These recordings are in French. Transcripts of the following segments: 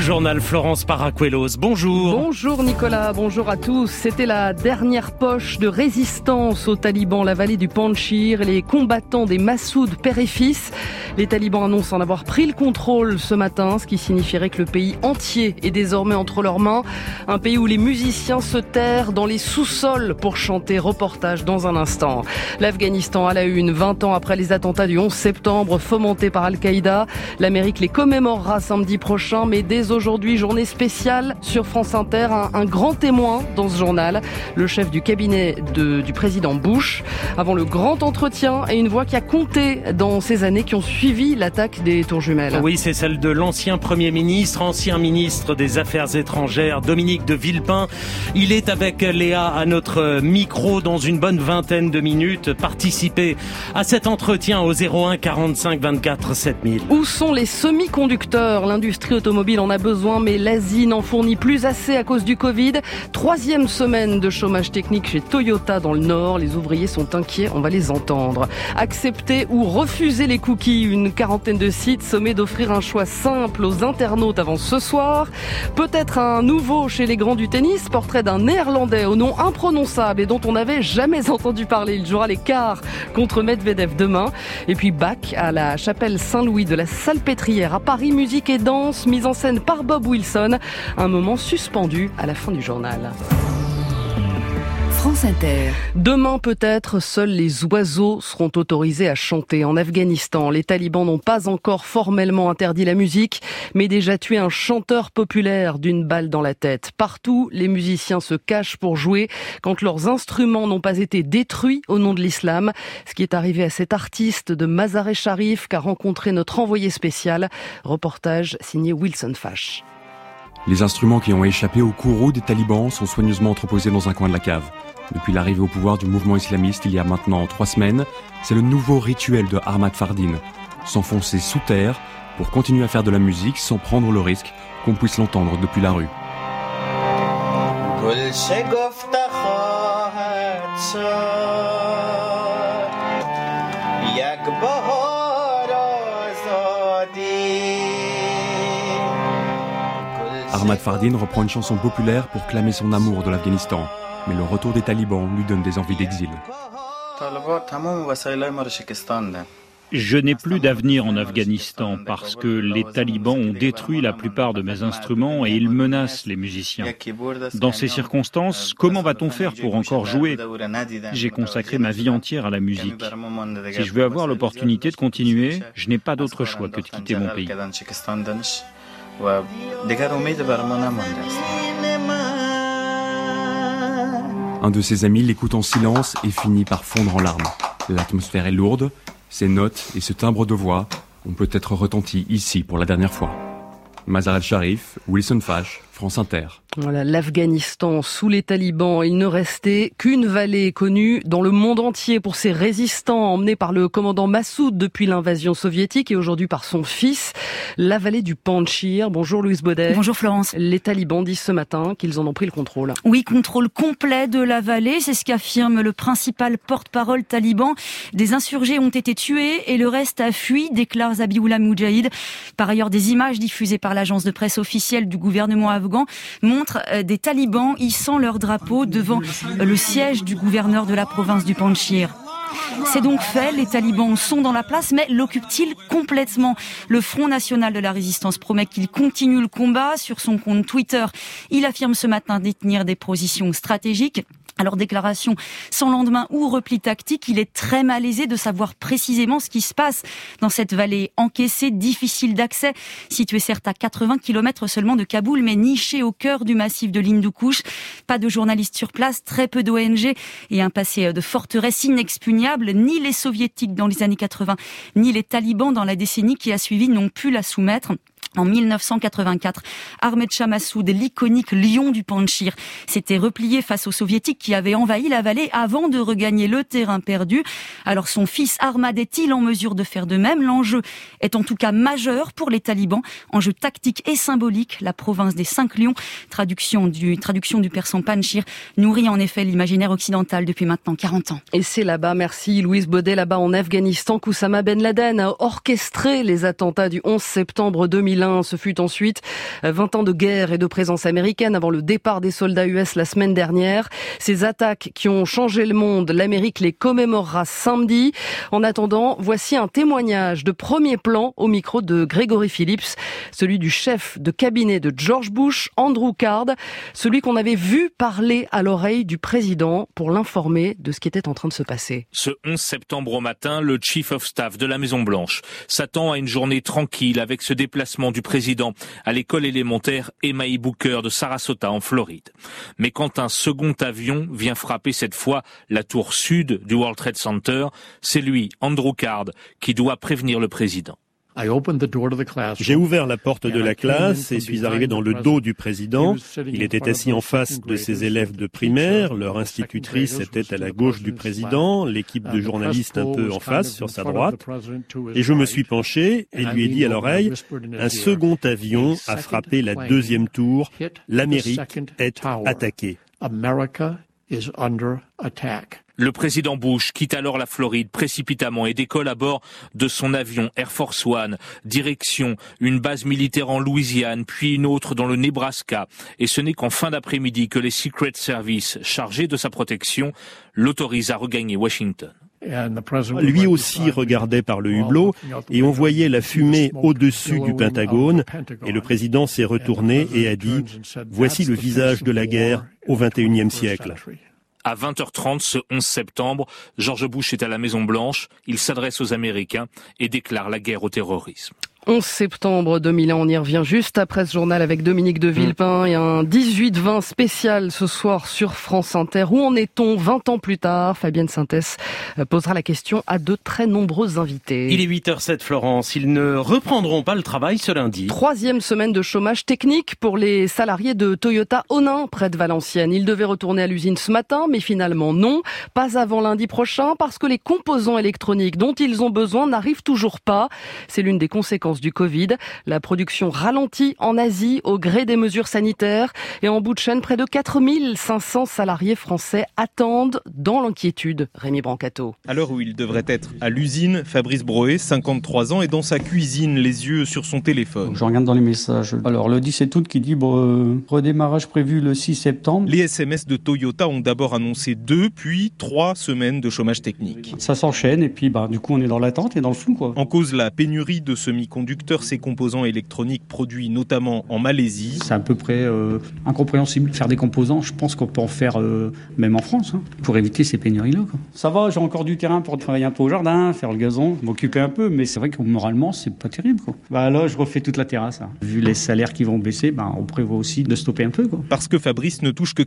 journal Florence Paracuelos. Bonjour. Bonjour Nicolas, bonjour à tous. C'était la dernière poche de résistance aux talibans, la vallée du Panjshir, les combattants des Massoud père et fils. Les talibans annoncent en avoir pris le contrôle ce matin, ce qui signifierait que le pays entier est désormais entre leurs mains. Un pays où les musiciens se terrent dans les sous-sols pour chanter. Reportage dans un instant. L'Afghanistan à la une, 20 ans après les attentats du 11 septembre fomentés par Al-Qaïda. L'Amérique les commémorera samedi prochain, mais dès aujourd'hui, journée spéciale sur France Inter. Un grand témoin dans ce journal, le chef du cabinet du président Bush. Avant le grand entretien et une voix qui a compté dans ces années qui ont suivi l'attaque des tours jumelles. Oui, c'est celle de l'ancien Premier ministre, ancien ministre des Affaires étrangères, Dominique de Villepin. Il est avec Léa à notre micro dans une bonne vingtaine de minutes. Participez à cet entretien au 01 45 24 7000. Où sont les semi-conducteurs ? L'industrie automobile en a besoin, mais l'Asie n'en fournit plus assez à cause du Covid. 3e semaine de chômage technique chez Toyota dans le Nord. Les ouvriers sont inquiets, on va les entendre. Accepter ou refuser les cookies, une quarantaine de sites sommet d'offrir un choix simple aux internautes avant ce soir. Peut-être un nouveau chez les grands du tennis, portrait d'un Néerlandais au nom imprononçable et dont on n'avait jamais entendu parler. Il jouera les quarts contre Medvedev demain. Et puis Bach à la chapelle Saint-Louis de la Salpêtrière à Paris. Musique et danse, mise en scène par Bob Wilson. Un moment suspendu à la fin du journal. France Inter. Demain peut-être, seuls les oiseaux seront autorisés à chanter. En Afghanistan, les talibans n'ont pas encore formellement interdit la musique, mais déjà tué un chanteur populaire d'une balle dans la tête. Partout, les musiciens se cachent pour jouer quand leurs instruments n'ont pas été détruits au nom de l'islam. Ce qui est arrivé à cet artiste de Mazar-e-Sharif qu'a rencontré notre envoyé spécial. Reportage signé Wilson Fash. Les instruments qui ont échappé au courroux des talibans sont soigneusement entreposés dans un coin de la cave. Depuis l'arrivée au pouvoir du mouvement islamiste il y a maintenant 3 semaines, c'est le nouveau rituel de Ahmad Fardin. S'enfoncer sous terre pour continuer à faire de la musique sans prendre le risque qu'on puisse l'entendre depuis la rue. Ahmad Fardin reprend une chanson populaire pour clamer son amour de l'Afghanistan. Mais le retour des talibans lui donne des envies d'exil. Je n'ai plus d'avenir en Afghanistan parce que les talibans ont détruit la plupart de mes instruments et ils menacent les musiciens. Dans ces circonstances, comment va-t-on faire pour encore jouer ? J'ai consacré ma vie entière à la musique. Si je veux avoir l'opportunité de continuer, je n'ai pas d'autre choix que de quitter mon pays. Un de ses amis l'écoute en silence et finit par fondre en larmes. L'atmosphère est lourde, ses notes et ce timbre de voix ont peut-être retenti ici pour la dernière fois. Mazar-e-Sharif, Wilson Fash, France Inter. Voilà, l'Afghanistan sous les talibans. Il ne restait qu'une vallée connue dans le monde entier pour ses résistants emmenés par le commandant Massoud depuis l'invasion soviétique et aujourd'hui par son fils, la vallée du Panjshir. Bonjour Louise Baudet. Bonjour Florence. Les talibans disent ce matin qu'ils en ont pris le contrôle. Oui, contrôle complet de la vallée, c'est ce qu'affirme le principal porte-parole taliban. Des insurgés ont été tués et le reste a fui, déclare Zabiullah Mujahid. Par ailleurs, des images diffusées par l'agence de presse officielle du gouvernement afghan montrent des talibans hissant leur drapeau devant le siège du gouverneur de la province du Panjshir. C'est donc fait, les talibans sont dans la place, mais l'occupent-ils complètement ? Le Front National de la Résistance promet qu'il continue le combat. Sur son compte Twitter, il affirme ce matin détenir des positions stratégiques. Alors déclaration sans lendemain ou repli tactique, il est très malaisé de savoir précisément ce qui se passe dans cette vallée encaissée, difficile d'accès, située certes à 80 km seulement de Kaboul, mais nichée au cœur du massif de l'Hindoukouche. Pas de journalistes sur place, très peu d'ONG et un passé de forteresse inexpugnable. Ni les soviétiques dans les années 80, ni les talibans dans la décennie qui a suivi n'ont pu la soumettre. En 1984, Ahmed Shah Massoud, l'iconique lion du Panjshir, s'était replié face aux soviétiques qui avaient envahi la vallée avant de regagner le terrain perdu. Alors son fils Ahmad est-il en mesure de faire de même ? L'enjeu est en tout cas majeur pour les talibans. Enjeu tactique et symbolique, la province des 5 lions, traduction du persan Panjshir, nourrit en effet l'imaginaire occidental depuis maintenant 40 ans. Et c'est là-bas, merci Louise Baudet, là-bas en Afghanistan, qu'Oussama Ben Laden a orchestré les attentats du 11 septembre 2001. 2001. Ce fut ensuite 20 ans de guerre et de présence américaine avant le départ des soldats US la semaine dernière. Ces attaques qui ont changé le monde, l'Amérique les commémorera samedi. En attendant, voici un témoignage de premier plan au micro de Gregory Phillips, celui du chef de cabinet de George Bush, Andrew Card, celui qu'on avait vu parler à l'oreille du président pour l'informer de ce qui était en train de se passer. Ce 11 septembre au matin, le Chief of Staff de la Maison-Blanche s'attend à une journée tranquille avec ce déplacement du président à l'école élémentaire Emma E. Booker de Sarasota en Floride. Mais quand un second avion vient frapper cette fois la tour sud du World Trade Center, c'est lui, Andrew Card, qui doit prévenir le président. J'ai ouvert la porte de la classe et suis arrivé dans le dos du président. Il était assis en face de ses élèves de primaire. Leur institutrice était à la gauche du président, l'équipe de journalistes un peu en face, sur sa droite. Et je me suis penché et lui ai dit à l'oreille, un second avion a frappé la deuxième tour. L'Amérique est attaquée. Le président Bush quitte alors la Floride précipitamment et décolle à bord de son avion Air Force One, direction une base militaire en Louisiane, puis une autre dans le Nebraska. Et ce n'est qu'en fin d'après-midi que les Secret Service, chargés de sa protection, l'autorisent à regagner Washington. Lui aussi regardait par le hublot et on voyait la fumée au-dessus du Pentagone et le président s'est retourné et a dit « Voici le visage de la guerre au XXIe siècle ». À 20h30 ce 11 septembre, George Bush est à la Maison-Blanche, il s'adresse aux Américains et déclare la guerre au terrorisme. 11 septembre 2001, on y revient juste après ce journal avec Dominique de Villepin et un 18-20 spécial ce soir sur France Inter. Où en est-on 20 ans plus tard? Fabienne Sintès posera la question à de très nombreux invités. Il est 8h07 Florence, ils ne reprendront pas le travail ce lundi. 3e semaine de chômage technique pour les salariés de Toyota Onin près de Valenciennes. Ils devaient retourner à l'usine ce matin, mais finalement non. Pas avant lundi prochain parce que les composants électroniques dont ils ont besoin n'arrivent toujours pas. C'est l'une des conséquences du Covid. La production ralentit en Asie au gré des mesures sanitaires et en bout de chaîne, près de 4500 salariés français attendent dans l'inquiétude. Rémi Brancato. À l'heure où il devrait être à l'usine, Fabrice Broé, 53 ans, est dans sa cuisine, les yeux sur son téléphone. Je regarde dans les messages. Alors le 17 août qui dit redémarrage prévu le 6 septembre. Les SMS de Toyota ont d'abord annoncé 2 puis 3 semaines de chômage technique. Ça s'enchaîne et puis du coup on est dans l'attente et dans le flou quoi. En cause la pénurie de semi-conducteurs, ces composants électroniques produits notamment en Malaisie. C'est à peu près incompréhensible. Faire des composants, je pense qu'on peut en faire même en France, pour éviter ces pénuries-là. Ça va, j'ai encore du terrain pour travailler un peu au jardin, faire le gazon, m'occuper un peu, mais c'est vrai que moralement, c'est pas terrible. Là, je refais toute la terrasse. Vu les salaires qui vont baisser, on prévoit aussi de stopper un peu. Parce que Fabrice ne touche que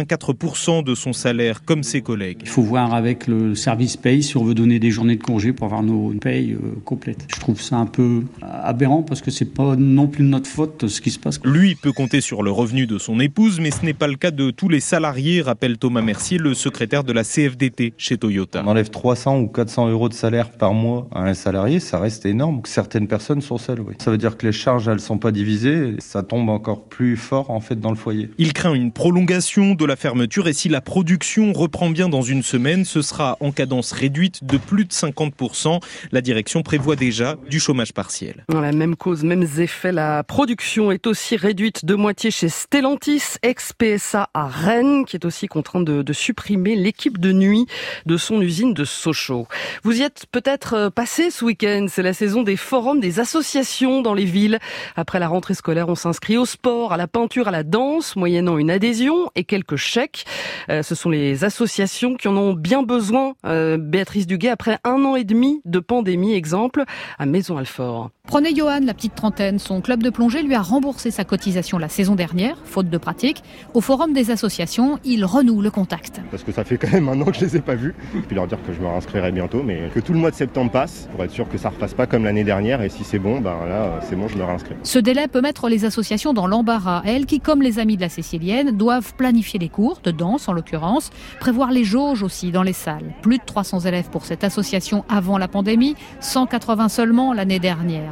84% de son salaire, comme ses collègues. Il faut voir avec le service paye si on veut donner des journées de congé pour avoir nos payes complètes. Je trouve ça un peu aberrant parce que c'est pas non plus de notre faute ce qui se passe. Lui peut compter sur le revenu de son épouse, mais ce n'est pas le cas de tous les salariés, rappelle Thomas Mercier, le secrétaire de la CFDT chez Toyota. On enlève 300 ou 400 euros de salaire par mois à un salarié, ça reste énorme. Certaines personnes sont seules, oui. Ça veut dire que les charges, elles sont pas divisées, ça tombe encore plus fort en fait dans le foyer. Il craint une prolongation de la fermeture et si la production reprend bien dans une semaine, ce sera en cadence réduite de plus de 50%. La direction prévoit déjà du chômage partiel. La même cause, mêmes effets, la production est aussi réduite de moitié chez Stellantis, ex-PSA à Rennes, qui est aussi contraint de supprimer l'équipe de nuit de son usine de Sochaux. Vous y êtes peut-être passé ce week-end, c'est la saison des forums des associations dans les villes. Après la rentrée scolaire, on s'inscrit au sport, à la peinture, à la danse, moyennant une adhésion et quelques chèques. Ce sont les associations qui en ont bien besoin. Béatrice Duguay, après 1 an et demi de pandémie, exemple, à Maison-Alfort. Prenez Johan, la petite trentaine. Son club de plongée lui a remboursé sa cotisation la saison dernière, faute de pratique. Au forum des associations, il renoue le contact. Parce que ça fait quand même 1 an que je les ai pas vus. Puis leur dire que je me réinscrirai bientôt, mais que tout le mois de septembre passe, pour être sûr que ça repasse pas comme l'année dernière. Et si c'est bon, là, c'est bon, je me réinscris. Ce délai peut mettre les associations dans l'embarras. Elles qui, comme les Amis de la Cécilienne, doivent planifier les cours, de danse en l'occurrence, prévoir les jauges aussi dans les salles. Plus de 300 élèves pour cette association avant la pandémie, 180 seulement l'année dernière.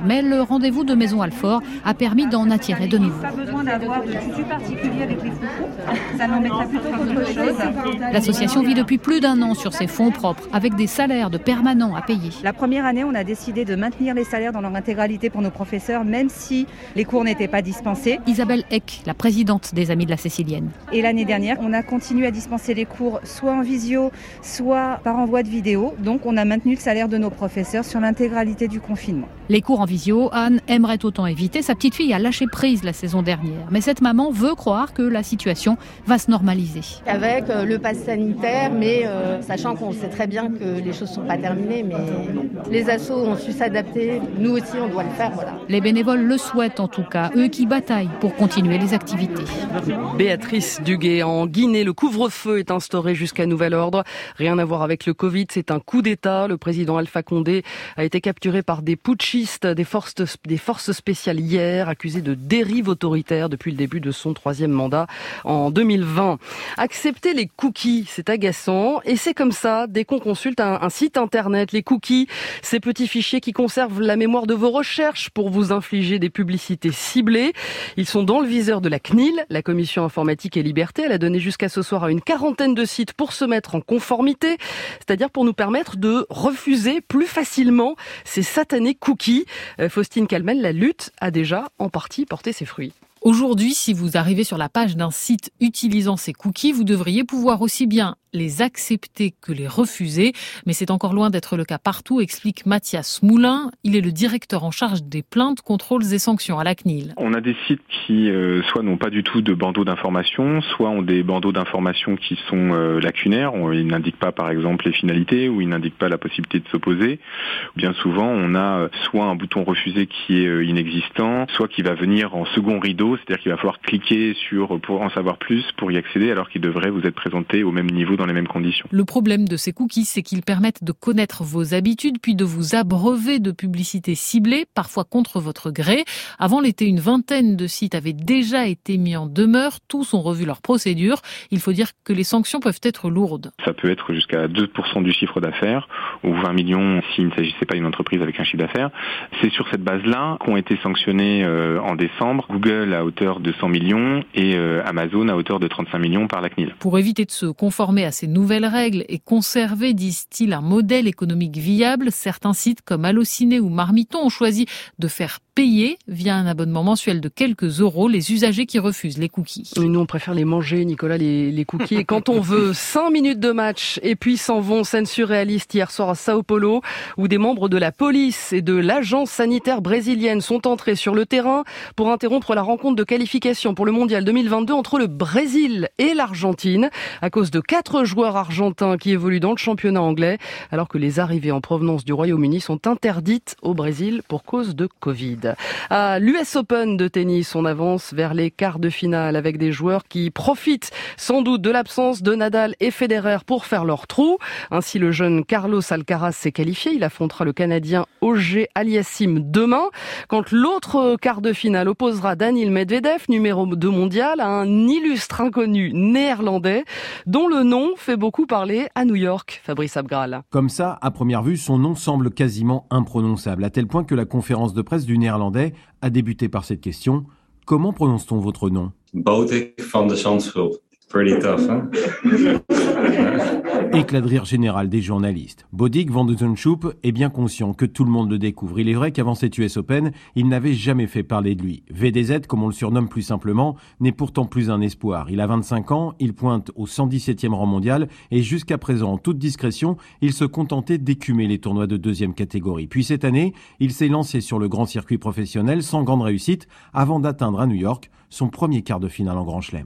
Mais le rendez-vous de Maison Alfort a permis d'en attirer de nouveaux. Pas besoin d'avoir de tutu particulier avec les foufous. Ça n'en mettra plutôt qu'autre chose. L'association vit depuis plus d'1 an sur ses fonds propres, avec des salaires de permanents à payer. La première année, on a décidé de maintenir les salaires dans leur intégralité pour nos professeurs, même si les cours n'étaient pas dispensés. Isabelle Eck, la présidente des Amis de la Cécilienne. Et l'année dernière, on a continué à dispenser les cours soit en visio, soit par envoi de vidéo. Donc on a maintenu le salaire de nos professeurs sur l'intégralité du confinement. Les cours en visio, Anne aimerait autant éviter. Sa petite fille a lâché prise la saison dernière. Mais cette maman veut croire que la situation va se normaliser. Avec le pass sanitaire, mais sachant qu'on sait très bien que les choses ne sont pas terminées, mais bon, les assos ont su s'adapter. Nous aussi, on doit le faire. Voilà. Les bénévoles le souhaitent en tout cas, eux qui bataillent pour continuer les activités. Béatrice Duguay, en Guinée, le couvre-feu est instauré jusqu'à nouvel ordre. Rien à voir avec le Covid, c'est un coup d'État. Le président Alpha Condé a été capturé par des putschistes des forces spéciales hier, accusé de dérive autoritaire depuis le début de son 3e mandat en 2020. Accepter les cookies, c'est agaçant et c'est comme ça dès qu'on consulte un site internet. Les cookies, ces petits fichiers qui conservent la mémoire de vos recherches pour vous infliger des publicités ciblées. Ils sont dans le viseur de la CNIL, la Commission Informatique et Liberté. Elle a donné jusqu'à ce soir à une 40aine de sites pour se mettre en conformité, c'est-à-dire pour nous permettre de refuser plus facilement ces satanés cookies. Faustine Calmel, la lutte a déjà en partie porté ses fruits. Aujourd'hui, si vous arrivez sur la page d'un site utilisant ces cookies, vous devriez pouvoir aussi bien les accepter que les refuser. Mais c'est encore loin d'être le cas partout, explique Mathias Moulin. Il est le directeur en charge des plaintes, contrôles et sanctions à la CNIL. On a des sites qui soit n'ont pas du tout de bandeau d'information, soit ont des bandeaux d'information qui sont lacunaires. Ils n'indiquent pas par exemple les finalités ou ils n'indiquent pas la possibilité de s'opposer. Bien souvent, on a soit un bouton refuser qui est inexistant, soit qui va venir en second rideau, c'est-à-dire qu'il va falloir cliquer sur pour en savoir plus pour y accéder alors qu'il devrait vous être présenté au même niveau dans les mêmes conditions. Le problème de ces cookies, c'est qu'ils permettent de connaître vos habitudes puis de vous abreuver de publicités ciblées, parfois contre votre gré. Avant l'été, une 20aine de sites avaient déjà été mis en demeure. Tous ont revu leur procédure. Il faut dire que les sanctions peuvent être lourdes. Ça peut être jusqu'à 2% du chiffre d'affaires ou 20 millions s'il ne s'agissait pas d'une entreprise avec un chiffre d'affaires. C'est sur cette base-là qu'ont été sanctionnés en décembre Google à hauteur de 100 millions et Amazon à hauteur de 35 millions par la CNIL. Pour éviter de se conformer à ces nouvelles règles et conserver, disent-ils, un modèle économique viable, certains sites comme Allociné ou Marmiton ont choisi de faire payer via un abonnement mensuel de quelques euros les usagers qui refusent les cookies. Et nous, on préfère les manger, Nicolas, les cookies. Et quand on veut 5 minutes de match et puis s'en vont, scène surréaliste hier soir à Sao Paulo, où des membres de la police et de l'agence sanitaire brésilienne sont entrés sur le terrain pour interrompre la rencontre de qualification pour le mondial 2022 entre le Brésil et l'Argentine à cause de 4 joueurs argentins qui évoluent dans le championnat anglais, alors que les arrivées en provenance du Royaume-Uni sont interdites au Brésil pour cause de Covid. À l'US Open de tennis, on avance vers les quarts de finale avec des joueurs qui profitent sans doute de l'absence de Nadal et Federer pour faire leur trou. Ainsi, le jeune Carlos Alcaraz s'est qualifié. Il affrontera le Canadien Auger Aliassime demain. Quand l'autre quart de finale opposera Daniil Medvedev, numéro 2 mondial, à un illustre inconnu néerlandais dont le nom fait beaucoup parler à New York. Fabrice Abgral. Comme ça, à première vue, son nom semble quasiment imprononçable, à tel point que la conférence de presse du néerlandais a débuté par cette question. Comment prononce-t-on votre nom ? Botik van de Zandschulp. Pretty tough, hein? Éclat de rire général des journalistes. Bodik van de Zandschulp est bien conscient que tout le monde le découvre. Il est vrai qu'avant cette US Open, il n'avait jamais fait parler de lui. VDZ, comme on le surnomme plus simplement, n'est pourtant plus un espoir. Il a 25 ans, il pointe au 117e rang mondial et jusqu'à présent, en toute discrétion, il se contentait d'écumer les tournois de 2e catégorie. Puis cette année, il s'est lancé sur le grand circuit professionnel sans grande réussite avant d'atteindre à New York son premier quart de finale en Grand Chelem.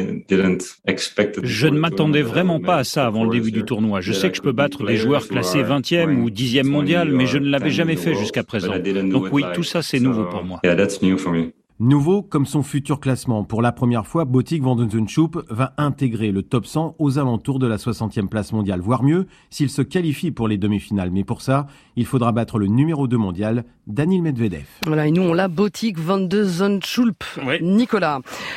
Je ne m'attendais vraiment pas à ça avant le début du tournoi. Je sais que je peux battre des joueurs classés 20e ou 10e mondial, mais je ne l'avais jamais fait jusqu'à présent. Donc oui, tout ça c'est nouveau pour moi. Nouveau comme son futur classement. Pour la première fois, Botik van de Zandschulp va intégrer le top 100 aux alentours de la 60e place mondiale, voire mieux s'il se qualifie pour les demi-finales. Mais pour ça, il faudra battre le numéro 2 mondial, Daniil Medvedev. Voilà, et nous on l'a, Botik van de Zandschulp. Oui. Nicolas.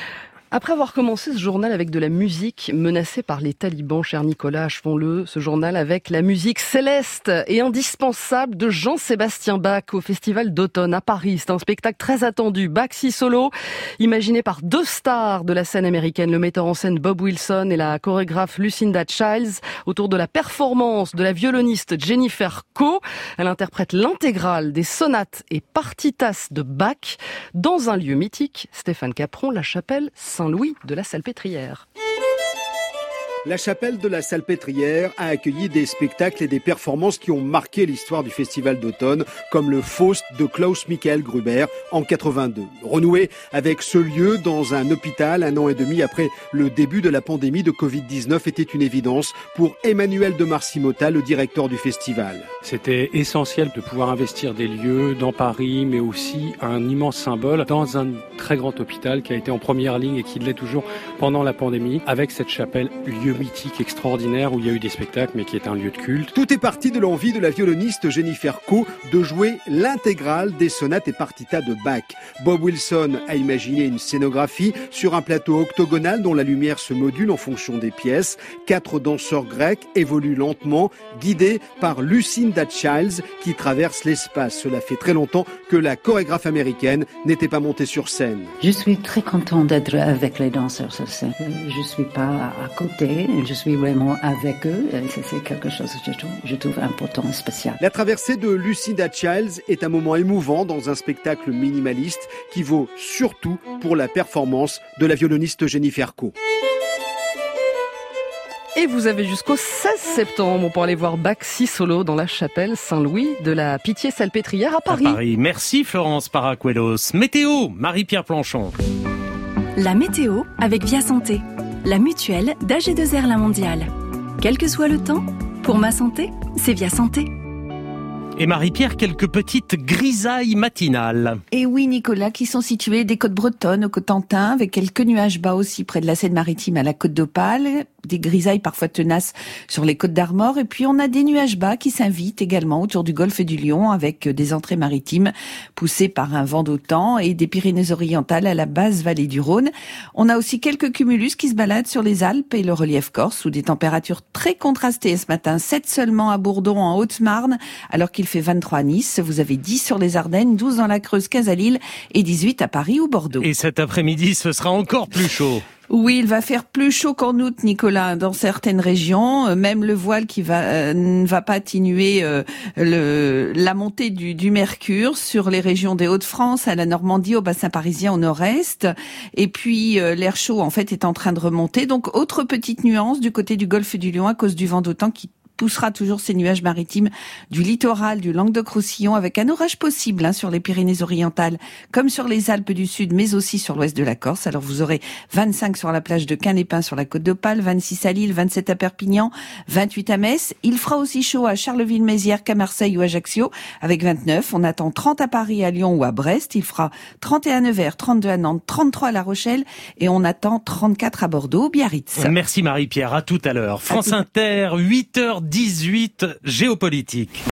Après avoir commencé ce journal avec de la musique menacée par les talibans, cher Nicolas, achevons-le, ce journal avec la musique céleste et indispensable de Jean-Sébastien Bach au Festival d'automne à Paris. C'est un spectacle très attendu, Bach si solo, imaginé par deux stars de la scène américaine, le metteur en scène Bob Wilson et la chorégraphe Lucinda Childs, autour de la performance de la violoniste Jennifer Coe. Elle interprète l'intégrale des sonates et partitas de Bach dans un lieu mythique, Stéphane Capron, la chapelle Saint-Louis de la Salpêtrière. La chapelle de la Salpêtrière a accueilli des spectacles et des performances qui ont marqué l'histoire du festival d'automne, comme le Faust de Klaus Michael Gruber en 82. Renoué avec ce lieu dans un hôpital 1 an et demi après le début de la pandémie de Covid-19 était une évidence pour Emmanuel de Marcimota, le directeur du festival. C'était essentiel de pouvoir investir des lieux dans Paris, mais aussi un immense symbole dans un très grand hôpital qui a été en première ligne et qui l'est toujours pendant la pandémie, avec cette chapelle lieu mythique extraordinaire où il y a eu des spectacles mais qui est un lieu de culte. Tout est parti de l'envie de la violoniste Jennifer Coe de jouer l'intégrale des sonates et partitas de Bach. Bob Wilson a imaginé une scénographie sur un plateau octogonal dont la lumière se module en fonction des pièces. 4 danseurs grecs évoluent lentement, guidés par Lucinda Childs qui traverse l'espace. Cela fait très longtemps que la chorégraphe américaine n'était pas montée sur scène. Je suis très contente d'être avec les danseurs sur scène. Je ne suis pas à côté. Je suis vraiment avec eux. C'est quelque chose que je trouve important et spécial. La traversée de Lucinda Childs est un moment émouvant dans un spectacle minimaliste qui vaut surtout pour la performance de la violoniste Jennifer Coe. Et vous avez jusqu'au 16 septembre pour aller voir Bach si solo dans la chapelle Saint-Louis de la Pitié-Salpêtrière à Paris. Merci Florence Paracuelos. Météo, Marie-Pierre Planchon. La météo avec Via Santé, la mutuelle d'AG2R La Mondiale. Quel que soit le temps, pour ma santé, c'est Via Santé. Et Marie-Pierre, quelques petites grisailles matinales. Et oui, Nicolas, qui sont situées des côtes bretonnes au Cotentin, avec quelques nuages bas aussi près de la Seine-Maritime à la Côte d'Opale, des grisailles parfois tenaces sur les côtes d'Armor, et puis on a des nuages bas qui s'invitent également autour du golfe du Lion, avec des entrées maritimes poussées par un vent d'OTAN et des Pyrénées-Orientales à la basse vallée du Rhône. On a aussi quelques cumulus qui se baladent sur les Alpes et le relief corse, où des températures très contrastées ce matin, 7 seulement à Bourdon en Haute-Marne, alors qu'il fait 23 à Nice, vous avez 10 sur les Ardennes, 12 dans la Creuse, 15 à Lille et 18 à Paris ou Bordeaux. Et cet après-midi, ce sera encore plus chaud. Oui, il va faire plus chaud qu'en août, Nicolas, dans certaines régions. Même le voile qui ne va pas atténuer la montée du mercure sur les régions des Hauts-de-France, à la Normandie, au bassin parisien, au nord-est. Et puis, l'air chaud, en fait, est en train de remonter. Donc, autre petite nuance du côté du golfe du Lion à cause du vent d'OTAN qui poussera toujours ces nuages maritimes du littoral du Languedoc-Roussillon avec un orage possible sur les Pyrénées-Orientales comme sur les Alpes du Sud mais aussi sur l'ouest de la Corse. Alors vous aurez 25 sur la plage de Quin-les-Pins sur la Côte d'Opale, 26 à Lille, 27 à Perpignan, 28 à Metz. Il fera aussi chaud à Charleville-Mézières qu'à Marseille ou Ajaccio avec 29. On attend 30 à Paris, à Lyon ou à Brest. Il fera 31 à Nevers, 32 à Nantes, 33 à La Rochelle et on attend 34 à Bordeaux, Biarritz. Merci Marie-Pierre, à tout à l'heure. France Inter, 8h18, géopolitique.